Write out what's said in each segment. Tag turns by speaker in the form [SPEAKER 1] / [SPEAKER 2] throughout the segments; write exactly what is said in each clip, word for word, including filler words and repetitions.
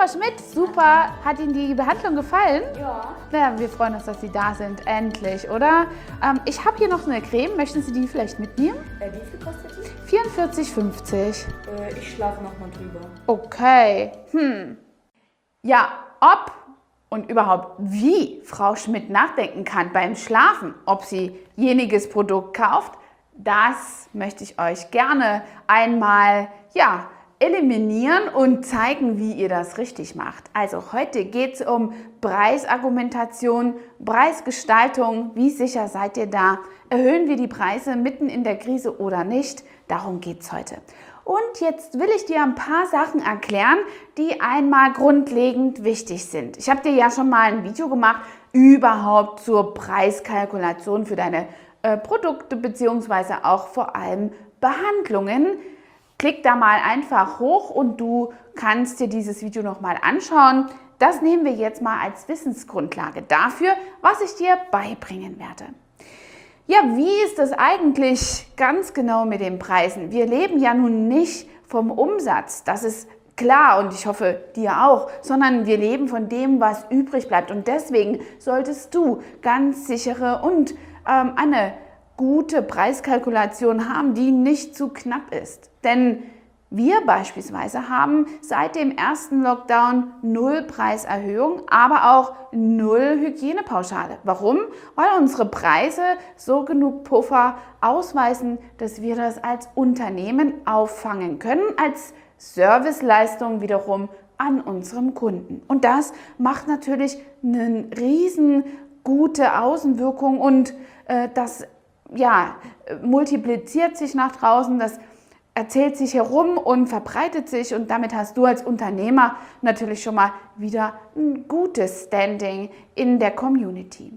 [SPEAKER 1] Frau Schmidt, super. Hat Ihnen die Behandlung gefallen?
[SPEAKER 2] Ja.
[SPEAKER 1] Ja, wir freuen uns, dass Sie da sind. Endlich, oder? Ähm, ich habe hier noch eine Creme. Möchten Sie die vielleicht mitnehmen?
[SPEAKER 2] Äh, wie viel kostet die?
[SPEAKER 1] vierundvierzig fünfzig.
[SPEAKER 2] Äh, ich schlafe nochmal drüber.
[SPEAKER 1] Okay. Hm. Ja, ob und überhaupt wie Frau Schmidt nachdenken kann beim Schlafen, ob sie jeniges Produkt kauft, das möchte ich euch gerne einmal, ja, eliminieren und zeigen, wie ihr das richtig macht. Also heute geht es um Preisargumentation, Preisgestaltung. Wie sicher seid ihr da? Erhöhen wir die Preise mitten in der Krise oder nicht? Darum geht es heute. Und jetzt will ich dir ein paar Sachen erklären, die einmal grundlegend wichtig sind. Ich habe dir ja schon mal ein Video gemacht, überhaupt zur Preiskalkulation für deine äh, Produkte bzw. auch vor allem Behandlungen. Klick da mal einfach hoch und du kannst dir dieses Video nochmal anschauen. Das nehmen wir jetzt mal als Wissensgrundlage dafür, was ich dir beibringen werde. Ja, wie ist das eigentlich ganz genau mit den Preisen? Wir leben ja nun nicht vom Umsatz, das ist klar und ich hoffe dir auch, sondern wir leben von dem, was übrig bleibt. Und deswegen solltest du ganz sichere und ähm, eine gute Preiskalkulation haben, die nicht zu knapp ist. Denn wir beispielsweise haben seit dem ersten Lockdown null Preiserhöhung, aber auch null Hygienepauschale. Warum? Weil unsere Preise so genug Puffer ausweisen, dass wir das als Unternehmen auffangen können, als Serviceleistung wiederum an unserem Kunden. Und das macht natürlich eine riesen gute Außenwirkung und äh, das ja, multipliziert sich nach draußen, das erzählt sich herum und verbreitet sich und damit hast du als Unternehmer natürlich schon mal wieder ein gutes Standing in der Community.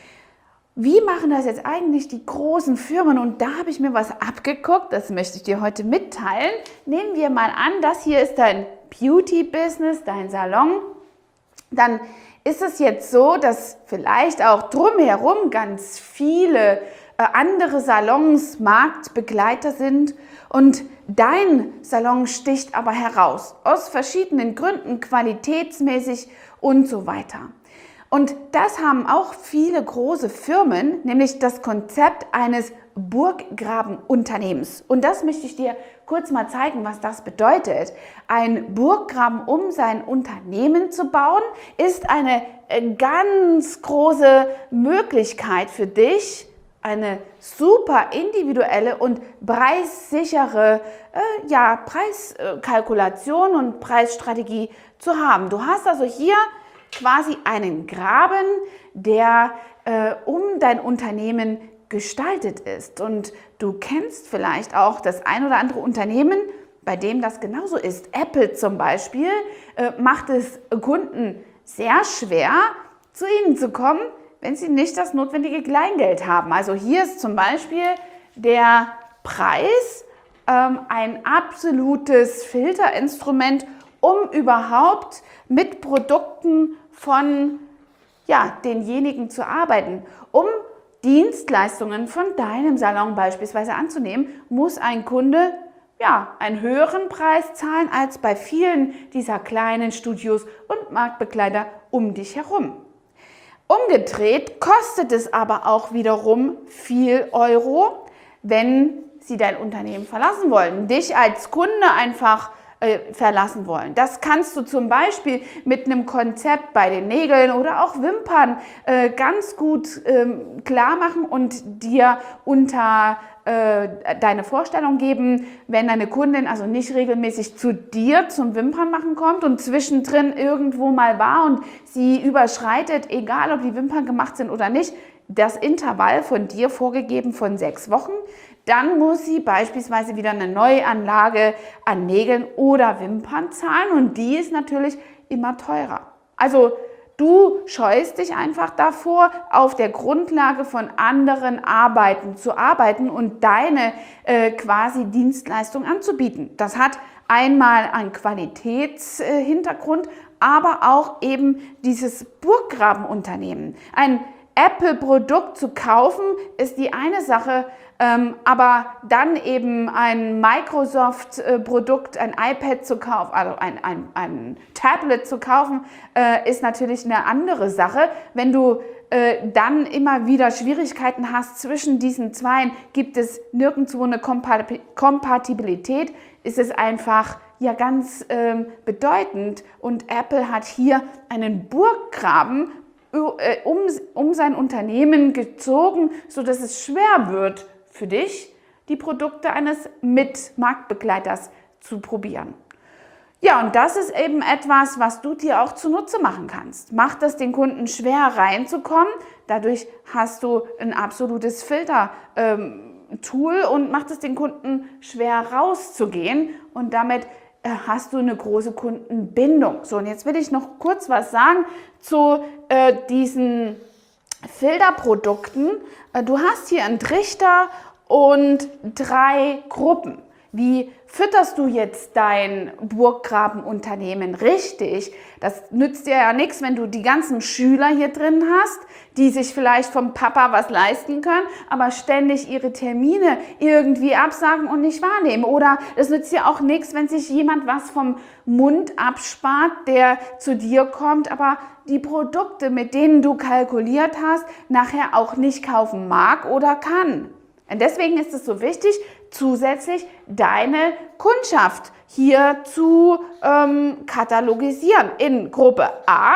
[SPEAKER 1] Wie machen das jetzt eigentlich die großen Firmen? Und da habe ich mir was abgeguckt, das möchte ich dir heute mitteilen. Nehmen wir mal an, das hier ist dein Beauty-Business, dein Salon. Dann ist es jetzt so, dass vielleicht auch drumherum ganz viele andere Salons Marktbegleiter sind und dein Salon sticht aber heraus, aus verschiedenen Gründen, qualitätsmäßig und so weiter. Und das haben auch viele große Firmen, nämlich das Konzept eines Burggrabenunternehmens. Und das möchte ich dir kurz mal zeigen, was das bedeutet. Ein Burggraben, um sein Unternehmen zu bauen, ist eine ganz große Möglichkeit für dich, eine super individuelle und preissichere äh, ja, Preiskalkulation und Preisstrategie zu haben. Du hast also hier quasi einen Graben, der äh, um dein Unternehmen gestaltet ist. Und du kennst vielleicht auch das ein oder andere Unternehmen, bei dem das genauso ist. Apple zum Beispiel äh, macht es Kunden sehr schwer, zu ihnen zu kommen, wenn sie nicht das notwendige Kleingeld haben. Also hier ist zum Beispiel der Preis ähm, ein absolutes Filterinstrument, um überhaupt mit Produkten von ja, denjenigen zu arbeiten. Um Dienstleistungen von deinem Salon beispielsweise anzunehmen, muss ein Kunde ja, einen höheren Preis zahlen als bei vielen dieser kleinen Studios und Marktbegleiter um dich herum. Umgedreht kostet es aber auch wiederum viel Euro, wenn sie dein Unternehmen verlassen wollen, dich als Kunde einfach äh, verlassen wollen. Das kannst du zum Beispiel mit einem Konzept bei den Nägeln oder auch Wimpern äh, ganz gut ähm, klar machen und dir unter äh, deine Vorstellung geben, wenn deine Kundin also nicht regelmäßig zu dir zum Wimpernmachen kommt und zwischendrin irgendwo mal war und sie überschreitet, egal ob die Wimpern gemacht sind oder nicht, das Intervall von dir vorgegeben von sechs Wochen, dann muss sie beispielsweise wieder eine Neuanlage an Nägeln oder Wimpern zahlen und die ist natürlich immer teurer. Also du scheust dich einfach davor, auf der Grundlage von anderen Arbeiten zu arbeiten und deine äh, quasi Dienstleistung anzubieten. Das hat einmal einen Qualitätshintergrund, äh, aber auch eben dieses Burggrabenunternehmen. Ein Apple-Produkt zu kaufen, ist die eine Sache, ähm, aber dann eben ein Microsoft-Produkt, ein iPad zu kaufen, also ein, ein, ein Tablet zu kaufen, äh, ist natürlich eine andere Sache. Wenn du äh, dann immer wieder Schwierigkeiten hast zwischen diesen zweien, gibt es nirgendwo eine Kompat- Kompatibilität, ist es einfach ja ganz ähm, bedeutend. Und Apple hat hier einen Burggraben um, um sein Unternehmen gezogen, sodass es schwer wird für dich, die Produkte eines Mitmarktbegleiters zu probieren. Ja, und das ist eben etwas, was du dir auch zunutze machen kannst. Macht es den Kunden schwer reinzukommen, dadurch hast du ein absolutes Filter. Ähm, Tool und macht es den Kunden schwer rauszugehen und damit äh, hast du eine große Kundenbindung. So, und jetzt will ich noch kurz was sagen zu äh, diesen Filterprodukten. Äh, du hast hier einen Trichter und drei Gruppen. Wie fütterst du jetzt dein Burggrabenunternehmen richtig? Das nützt dir ja nichts, wenn du die ganzen Schüler hier drin hast, die sich vielleicht vom Papa was leisten können, aber ständig ihre Termine irgendwie absagen und nicht wahrnehmen. Oder es nützt dir auch nichts, wenn sich jemand was vom Mund abspart, der zu dir kommt, aber die Produkte, mit denen du kalkuliert hast, nachher auch nicht kaufen mag oder kann. Und deswegen ist es so wichtig, zusätzlich deine Kundschaft hier zu ähm, katalogisieren in Gruppe A,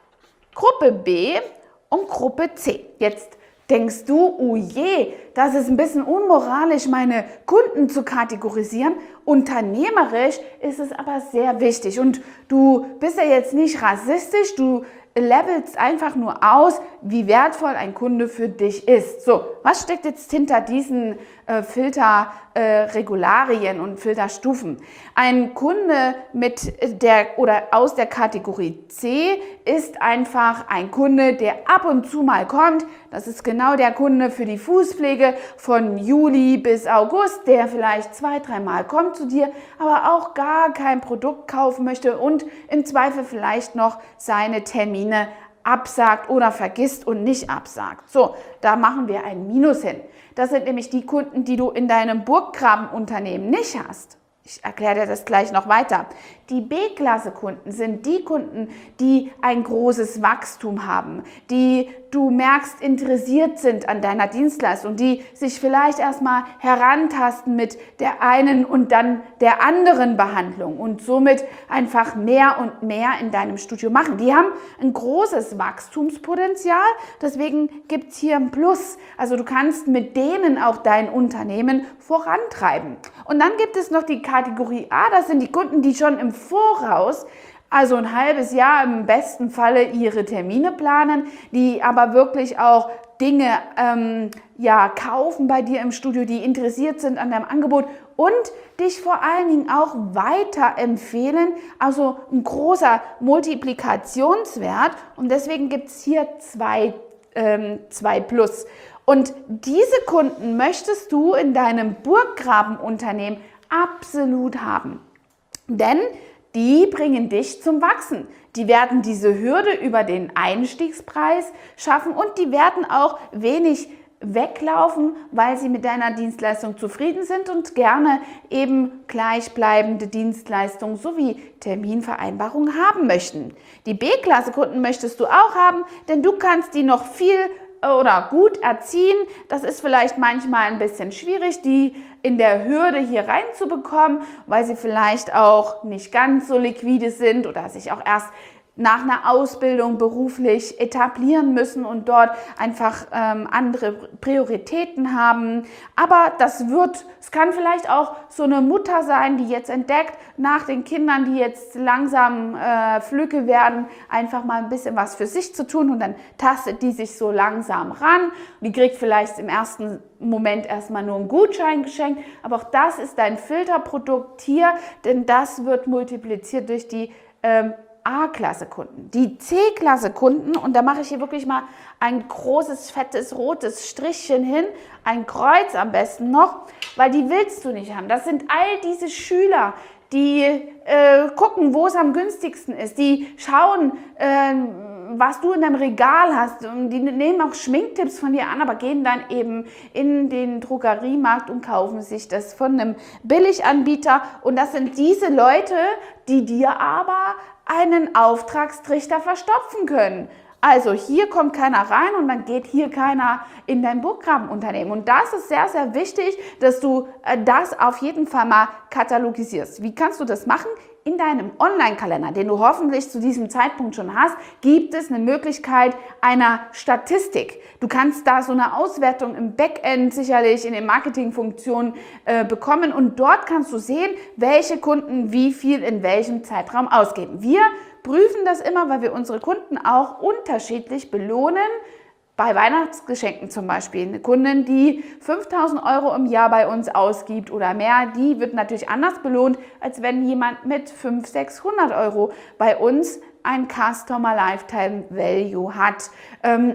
[SPEAKER 1] Gruppe B und Gruppe C. Jetzt denkst du, oh je, das ist ein bisschen unmoralisch, meine Kunden zu kategorisieren. Unternehmerisch ist es aber sehr wichtig und du bist ja jetzt nicht rassistisch, du levelst einfach nur aus, wie wertvoll ein Kunde für dich ist. So, was steckt jetzt hinter diesen äh, Filterregularien äh, und Filterstufen? Ein Kunde mit der oder aus der Kategorie C ist einfach ein Kunde, der ab und zu mal kommt. Das ist genau der Kunde für die Fußpflege von Juli bis August, der vielleicht zwei, dreimal kommt zu dir, aber auch gar kein Produkt kaufen möchte und im Zweifel vielleicht noch seine Termine absagt oder vergisst und nicht absagt. So, da machen wir ein Minus hin. Das sind nämlich die Kunden, die du in deinem Burggrabenunternehmen nicht hast. Ich erkläre dir das gleich noch weiter. Die B-Klasse-Kunden sind die Kunden, die ein großes Wachstum haben, die du merkst, interessiert sind an deiner Dienstleistung, die sich vielleicht erstmal herantasten mit der einen und dann der anderen Behandlung und somit einfach mehr und mehr in deinem Studio machen. Die haben ein großes Wachstumspotenzial, deswegen gibt es hier ein Plus. Also du kannst mit denen auch dein Unternehmen vorantreiben. Und dann gibt es noch die Kategorie A, das sind die Kunden, die schon im Voraus, also ein halbes Jahr im besten Falle, ihre Termine planen, die aber wirklich auch Dinge ähm, ja, kaufen bei dir im Studio, die interessiert sind an deinem Angebot und dich vor allen Dingen auch weiterempfehlen. Also ein großer Multiplikationswert und deswegen gibt es hier zwei, ähm, zwei Plus. Und diese Kunden möchtest du in deinem Burggrabenunternehmen absolut haben. Denn die bringen dich zum Wachsen. Die werden diese Hürde über den Einstiegspreis schaffen und die werden auch wenig weglaufen, weil sie mit deiner Dienstleistung zufrieden sind und gerne eben gleichbleibende Dienstleistungen sowie Terminvereinbarungen haben möchten. Die B-Klasse-Kunden möchtest du auch haben, denn du kannst die noch viel oder gut erziehen. Das ist vielleicht manchmal ein bisschen schwierig, die in der Hürde hier reinzubekommen, weil sie vielleicht auch nicht ganz so liquide sind oder sich auch erst nach einer Ausbildung beruflich etablieren müssen und dort einfach ähm, andere Prioritäten haben. Aber das wird, es kann vielleicht auch so eine Mutter sein, die jetzt entdeckt, nach den Kindern, die jetzt langsam äh, flügge werden, einfach mal ein bisschen was für sich zu tun und dann tastet die sich so langsam ran. Die kriegt vielleicht im ersten Moment erstmal nur einen Gutschein geschenkt, aber auch das ist dein Filterprodukt hier, denn das wird multipliziert durch die ähm, A-Klasse-Kunden. Die C-Klasse-Kunden, und da mache ich hier wirklich mal ein großes, fettes, rotes Strichchen hin, ein Kreuz am besten noch, weil die willst du nicht haben. Das sind all diese Schüler, die äh, gucken, wo es am günstigsten ist, die schauen, äh, was du in deinem Regal hast, und die nehmen auch Schminktipps von dir an, aber gehen dann eben in den Drogeriemarkt und kaufen sich das von einem Billiganbieter. Und das sind diese Leute, die dir aber einen Auftragstrichter verstopfen können. Also hier kommt keiner rein und dann geht hier keiner in dein Burggrabenunternehmen. Und das ist sehr, sehr wichtig, dass du das auf jeden Fall mal katalogisierst. Wie kannst du das machen? In deinem Online-Kalender, den du hoffentlich zu diesem Zeitpunkt schon hast, gibt es eine Möglichkeit einer Statistik. Du kannst da so eine Auswertung im Backend sicherlich in den Marketingfunktionen äh, bekommen und dort kannst du sehen, welche Kunden wie viel in welchem Zeitraum ausgeben. Wir prüfen das immer, weil wir unsere Kunden auch unterschiedlich belohnen. Bei Weihnachtsgeschenken zum Beispiel. Eine Kundin, die fünftausend Euro im Jahr bei uns ausgibt oder mehr, die wird natürlich anders belohnt, als wenn jemand mit fünfhundert, sechshundert Euro bei uns ein Customer Lifetime Value hat. Ähm,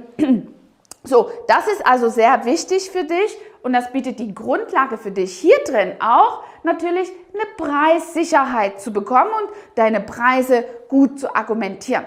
[SPEAKER 1] so, das ist also sehr wichtig für dich und das bietet die Grundlage für dich hier drin auch natürlich eine Preissicherheit zu bekommen und deine Preise gut zu argumentieren.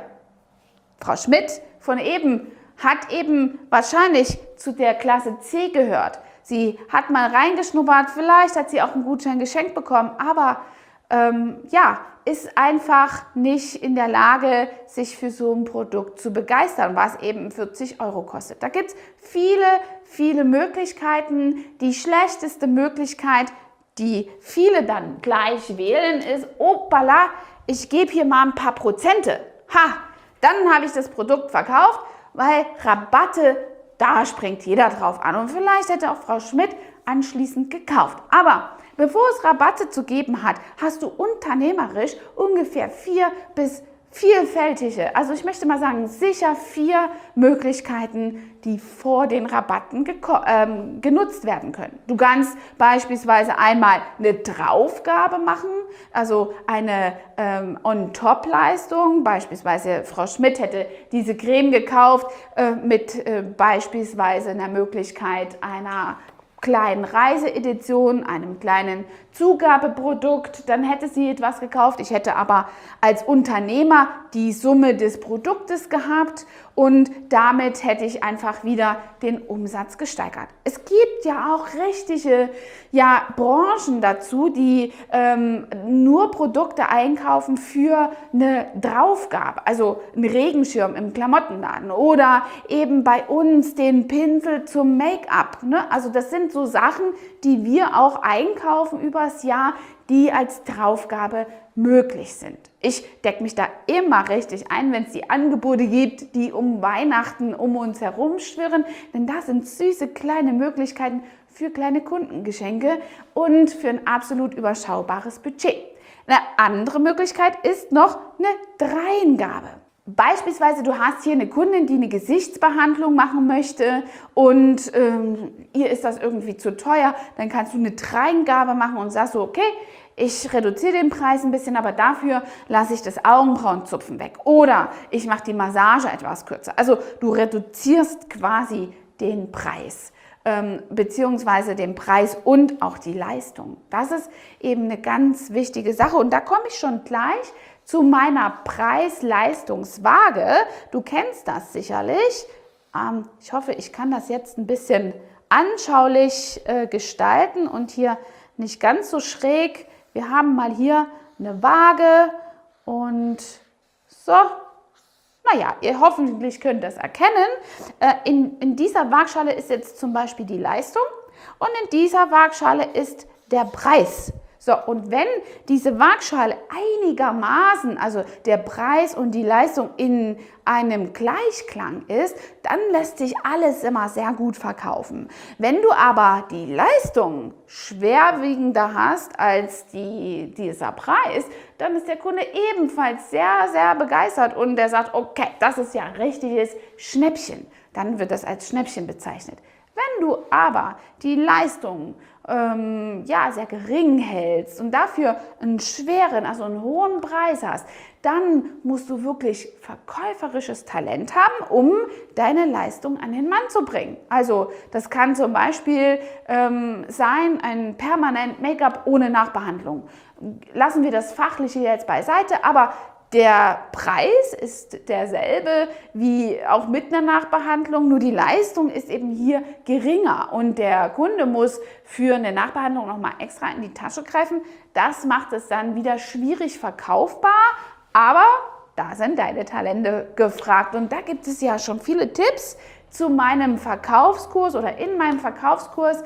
[SPEAKER 1] Frau Schmidt von eben hat eben wahrscheinlich zu der Klasse C gehört. Sie hat mal reingeschnuppert, vielleicht hat sie auch einen Gutschein geschenkt bekommen, aber ähm, ja, ist einfach nicht in der Lage, sich für so ein Produkt zu begeistern, was eben vierzig Euro kostet. Da gibt es viele, viele Möglichkeiten. Die schlechteste Möglichkeit, die viele dann gleich wählen, ist, opala, ich gebe hier mal ein paar Prozente. Ha, dann habe ich das Produkt verkauft, weil Rabatte, da springt jeder drauf an. Und vielleicht hätte auch Frau Schmidt anschließend gekauft. Aber bevor es Rabatte zu geben hat, hast du unternehmerisch ungefähr vier bis vielfältige, also ich möchte mal sagen, sicher vier Möglichkeiten, die vor den Rabatten ähm, genutzt werden können. Du kannst beispielsweise einmal eine Draufgabe machen, also eine ähm, On-Top-Leistung. Beispielsweise Frau Schmidt hätte diese Creme gekauft äh, mit äh, beispielsweise einer Möglichkeit einer kleinen Reiseedition, einem kleinen Zugabeprodukt, dann hätte sie etwas gekauft. Ich hätte aber als Unternehmer die Summe des Produktes gehabt und damit hätte ich einfach wieder den Umsatz gesteigert. Es gibt ja auch richtige ja, Branchen dazu, die ähm, nur Produkte einkaufen für eine Draufgabe, also einen Regenschirm im Klamottenladen oder eben bei uns den Pinsel zum Make-up. Ne? Also das sind so Sachen, die wir auch einkaufen übers Jahr, die als Draufgabe möglich sind. Ich decke mich da immer richtig ein, wenn es die Angebote gibt, die um Weihnachten um uns herum schwirren, denn das sind süße kleine Möglichkeiten für kleine Kundengeschenke und für ein absolut überschaubares Budget. Eine andere Möglichkeit ist noch eine Dreingabe. Beispielsweise, du hast hier eine Kundin, die eine Gesichtsbehandlung machen möchte und ähm, ihr ist das irgendwie zu teuer, dann kannst du eine Dreingabe machen und sagst so, okay, ich reduziere den Preis ein bisschen, aber dafür lasse ich das Augenbrauenzupfen weg oder ich mache die Massage etwas kürzer. Also du reduzierst quasi den Preis ähm, beziehungsweise den Preis und auch die Leistung. Das ist eben eine ganz wichtige Sache und da komme ich schon gleich zu meiner Preis-Leistungswaage. Du kennst das sicherlich. Ähm, ich hoffe, ich kann das jetzt ein bisschen anschaulich äh, gestalten und hier nicht ganz so schräg. Wir haben mal hier eine Waage und so. Naja, ihr hoffentlich könnt das erkennen. Äh, in, in dieser Waagschale ist jetzt zum Beispiel die Leistung und in dieser Waagschale ist der Preis. So, und wenn diese Waagschale einigermaßen, also der Preis und die Leistung in einem Gleichklang ist, dann lässt sich alles immer sehr gut verkaufen. Wenn du aber die Leistung schwerwiegender hast als die, dieser Preis, dann ist der Kunde ebenfalls sehr, sehr begeistert und der sagt, okay, das ist ja ein richtiges Schnäppchen. Dann wird das als Schnäppchen bezeichnet. Wenn du aber die Leistung ähm, ja, sehr gering hältst und dafür einen schweren, also einen hohen Preis hast, dann musst du wirklich verkäuferisches Talent haben, um deine Leistung an den Mann zu bringen. Also das kann zum Beispiel ähm, sein, ein permanent Make-up ohne Nachbehandlung. Lassen wir das Fachliche jetzt beiseite, aber der Preis ist derselbe wie auch mit einer Nachbehandlung, nur die Leistung ist eben hier geringer und der Kunde muss für eine Nachbehandlung nochmal extra in die Tasche greifen. Das macht es dann wieder schwierig verkaufbar, aber da sind deine Talente gefragt und da gibt es ja schon viele Tipps zu meinem Verkaufskurs oder in meinem Verkaufskurs.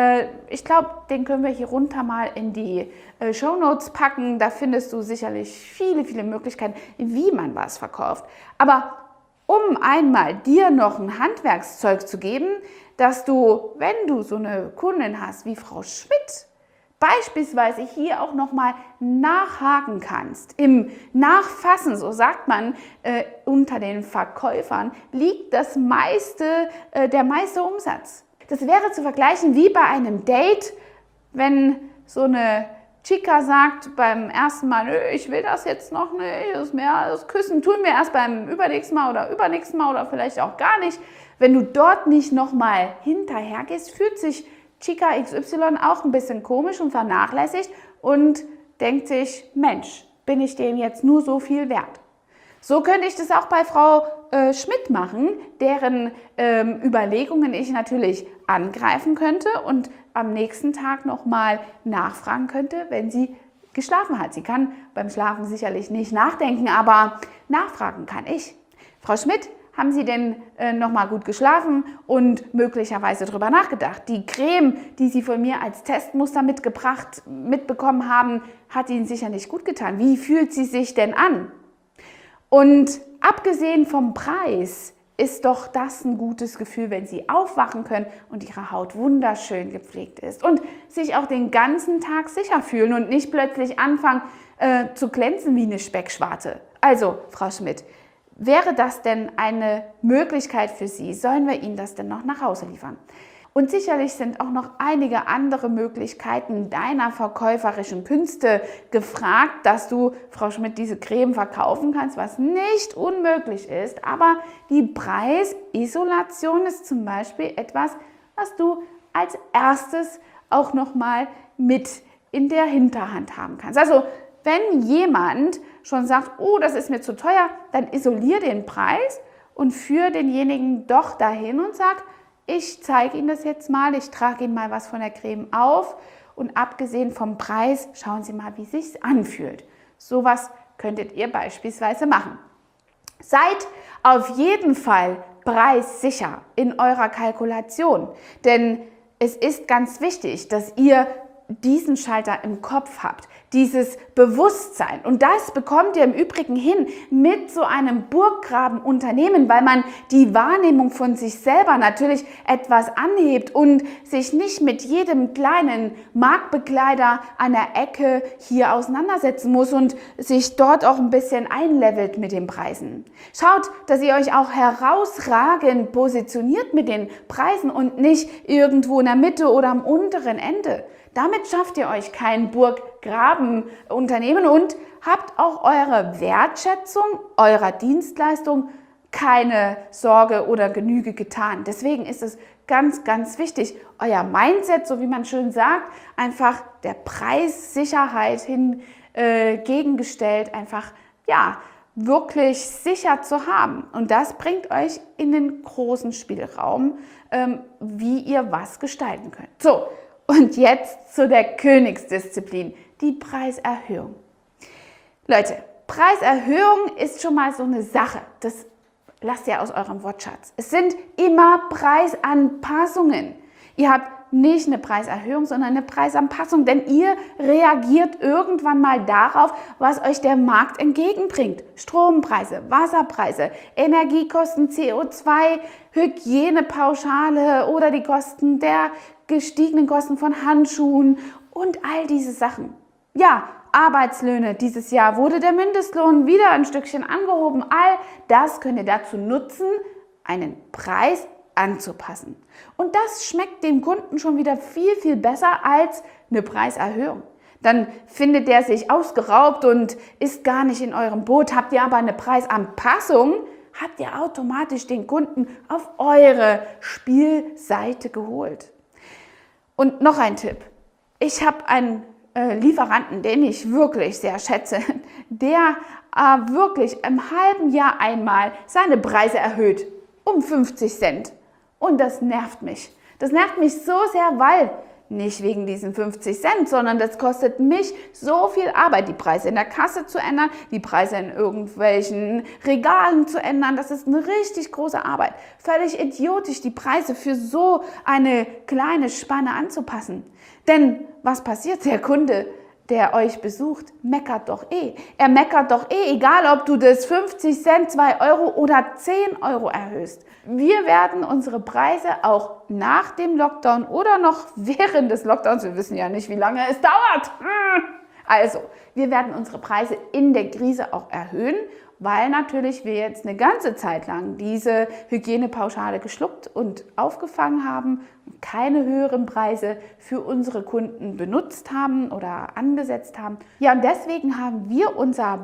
[SPEAKER 1] Ich glaube, den können wir hier runter mal in die Shownotes packen. Da findest du sicherlich viele, viele Möglichkeiten, wie man was verkauft. Aber um einmal dir noch ein Handwerkszeug zu geben, dass du, wenn du so eine Kundin hast wie Frau Schmidt, beispielsweise hier auch nochmal nachhaken kannst. Im Nachfassen, so sagt man, äh, unter den Verkäufern liegt das meiste, äh, der meiste Umsatz. Das wäre zu vergleichen wie bei einem Date, wenn so eine Chica sagt beim ersten Mal, nö, ich will das jetzt noch nicht, das, mehr, das Küssen tun wir erst beim übernächsten Mal oder übernächsten Mal oder vielleicht auch gar nicht. Wenn du dort nicht nochmal hinterher gehst, fühlt sich Chica X Y auch ein bisschen komisch und vernachlässigt und denkt sich, Mensch, bin ich dem jetzt nur so viel wert? So könnte ich das auch bei Frau äh, Schmidt machen, deren ähm, Überlegungen ich natürlich angreifen könnte und am nächsten Tag nochmal nachfragen könnte, wenn sie geschlafen hat. Sie kann beim Schlafen sicherlich nicht nachdenken, aber nachfragen kann ich. Frau Schmidt, haben Sie denn äh, nochmal gut geschlafen und möglicherweise darüber nachgedacht? Die Creme, die Sie von mir als Testmuster mitgebracht, mitbekommen haben, hat Ihnen sicher nicht gut getan. Wie fühlt sie sich denn an? Und abgesehen vom Preis ist doch das ein gutes Gefühl, wenn Sie aufwachen können und Ihre Haut wunderschön gepflegt ist und sich auch den ganzen Tag sicher fühlen und nicht plötzlich anfangen äh, zu glänzen wie eine Speckschwarte. Also, Frau Schmidt, wäre das denn eine Möglichkeit für Sie? Sollen wir Ihnen das denn noch nach Hause liefern? Und sicherlich sind auch noch einige andere Möglichkeiten deiner verkäuferischen Künste gefragt, dass du, Frau Schmidt, diese Creme verkaufen kannst, was nicht unmöglich ist. Aber die Preisisolation ist zum Beispiel etwas, was du als erstes auch nochmal mit in der Hinterhand haben kannst. Also wenn jemand schon sagt, oh, das ist mir zu teuer, dann isolier den Preis und führ denjenigen doch dahin und sag, ich zeige Ihnen das jetzt mal, ich trage Ihnen mal was von der Creme auf und abgesehen vom Preis, schauen Sie mal, wie es sich anfühlt. Sowas könntet ihr beispielsweise machen. Seid auf jeden Fall preissicher in eurer Kalkulation, denn es ist ganz wichtig, dass ihr diesen Schalter im Kopf habt, dieses Bewusstsein. Und das bekommt ihr im Übrigen hin mit so einem Burggrabenunternehmen, weil man die Wahrnehmung von sich selber natürlich etwas anhebt und sich nicht mit jedem kleinen Marktbegleiter an der Ecke hier auseinandersetzen muss und sich dort auch ein bisschen einlevelt mit den Preisen. Schaut, dass ihr euch auch herausragend positioniert mit den Preisen und nicht irgendwo in der Mitte oder am unteren Ende. Damit schafft ihr euch kein Burggrabenunternehmen und habt auch eure Wertschätzung eurer Dienstleistung keine Sorge oder Genüge getan. Deswegen ist es ganz, ganz wichtig, euer Mindset, so wie man schön sagt, einfach der Preissicherheit hin äh, gegengestellt, einfach ja wirklich sicher zu haben. Und das bringt euch in den großen Spielraum, ähm, wie ihr was gestalten könnt. So. Und jetzt zu der Königsdisziplin, die Preiserhöhung. Leute, Preiserhöhung ist schon mal so eine Sache, das lasst ihr aus eurem Wortschatz. Es sind immer Preisanpassungen. Ihr habt nicht eine Preiserhöhung, sondern eine Preisanpassung, denn ihr reagiert irgendwann mal darauf, was euch der Markt entgegenbringt. Strompreise, Wasserpreise, Energiekosten, C O zwei, Hygienepauschale oder die Kosten der gestiegenen Kosten von Handschuhen und all diese Sachen. Ja, Arbeitslöhne. Dieses Jahr wurde der Mindestlohn wieder ein Stückchen angehoben. All das könnt ihr dazu nutzen, einen Preis anzupassen. Und das schmeckt dem Kunden schon wieder viel, viel besser als eine Preiserhöhung. Dann findet der sich ausgeraubt und ist gar nicht in eurem Boot. Habt ihr aber eine Preisanpassung, habt ihr automatisch den Kunden auf eure Spielseite geholt. Und noch ein Tipp. Ich habe einen äh, Lieferanten, den ich wirklich sehr schätze, der äh, wirklich im halben Jahr einmal seine Preise erhöht um fünfzig Cent. Und das nervt mich. Das nervt mich so sehr, weil nicht wegen diesen fünfzig Cent, sondern das kostet mich so viel Arbeit, die Preise in der Kasse zu ändern, die Preise in irgendwelchen Regalen zu ändern. Das ist eine richtig große Arbeit. Völlig idiotisch, die Preise für so eine kleine Spanne anzupassen. Denn was passiert? Der Kunde, der euch besucht, meckert doch eh. Er meckert doch eh, egal ob du das fünfzig Cent, zwei Euro oder zehn Euro erhöhst. Wir werden unsere Preise auch nach dem Lockdown oder noch während des Lockdowns, wir wissen ja nicht, wie lange es dauert. Also, wir werden unsere Preise in der Krise auch erhöhen, weil natürlich wir jetzt eine ganze Zeit lang diese Hygienepauschale geschluckt und aufgefangen haben und keine höheren Preise für unsere Kunden benutzt haben oder angesetzt haben. Ja, und deswegen haben wir unser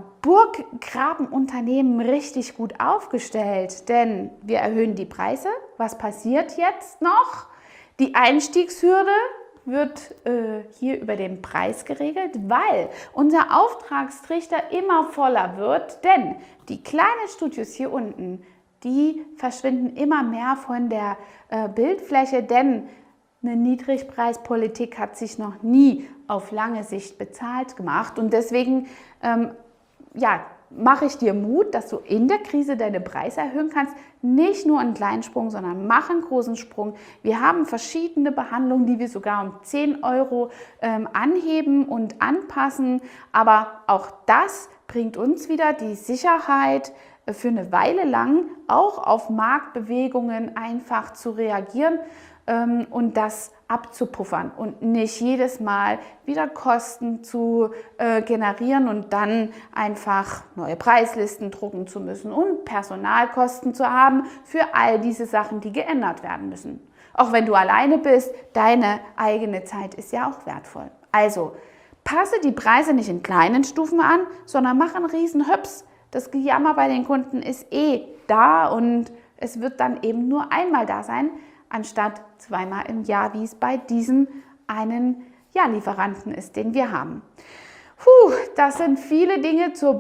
[SPEAKER 1] Burggrabenunternehmen richtig gut aufgestellt, denn wir erhöhen die Preise. Was passiert jetzt noch? Die Einstiegshürde wird äh, hier über den Preis geregelt, weil unser Auftragstrichter immer voller wird, denn die kleinen Studios hier unten, die verschwinden immer mehr von der äh, Bildfläche, denn eine Niedrigpreispolitik hat sich noch nie auf lange Sicht bezahlt gemacht und deswegen ähm, ja, mache ich dir Mut, dass du in der Krise deine Preise erhöhen kannst. Nicht nur einen kleinen Sprung, sondern mach einen großen Sprung. Wir haben verschiedene Behandlungen, die wir sogar um zehn Euro ähm, anheben und anpassen. Aber auch das bringt uns wieder die Sicherheit, äh, für eine Weile lang auch auf Marktbewegungen einfach zu reagieren ähm, und das abzupuffern und nicht jedes Mal wieder Kosten zu äh, generieren und dann einfach neue Preislisten drucken zu müssen und Personalkosten zu haben für all diese Sachen, die geändert werden müssen. Auch wenn du alleine bist, deine eigene Zeit ist ja auch wertvoll. Also passe die Preise nicht in kleinen Stufen an, sondern mach einen riesen Höps. Das Gejammer bei den Kunden ist eh da und es wird dann eben nur einmal da sein, anstatt zweimal im Jahr, wie es bei diesem einen ja, Lieferanten ist, den wir haben. Puh, das sind viele Dinge zur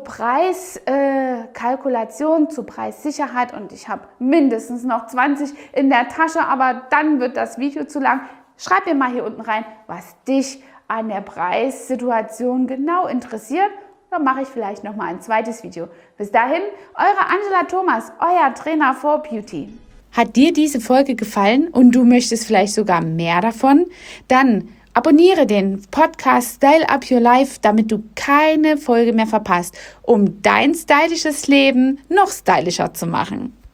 [SPEAKER 1] Preiskalkulation, äh, zur Preissicherheit und ich habe mindestens noch zwanzig in der Tasche, aber dann wird das Video zu lang. Schreib mir mal hier unten rein, was dich an der Preissituation genau interessiert. Dann mache ich vielleicht noch mal ein zweites Video. Bis dahin, eure Angela Thomas, euer Trainer for Beauty. Hat dir diese Folge gefallen und du möchtest vielleicht sogar mehr davon? Dann abonniere den Podcast Style Up Your Life, damit du keine Folge mehr verpasst, um dein stylisches Leben noch stylischer zu machen.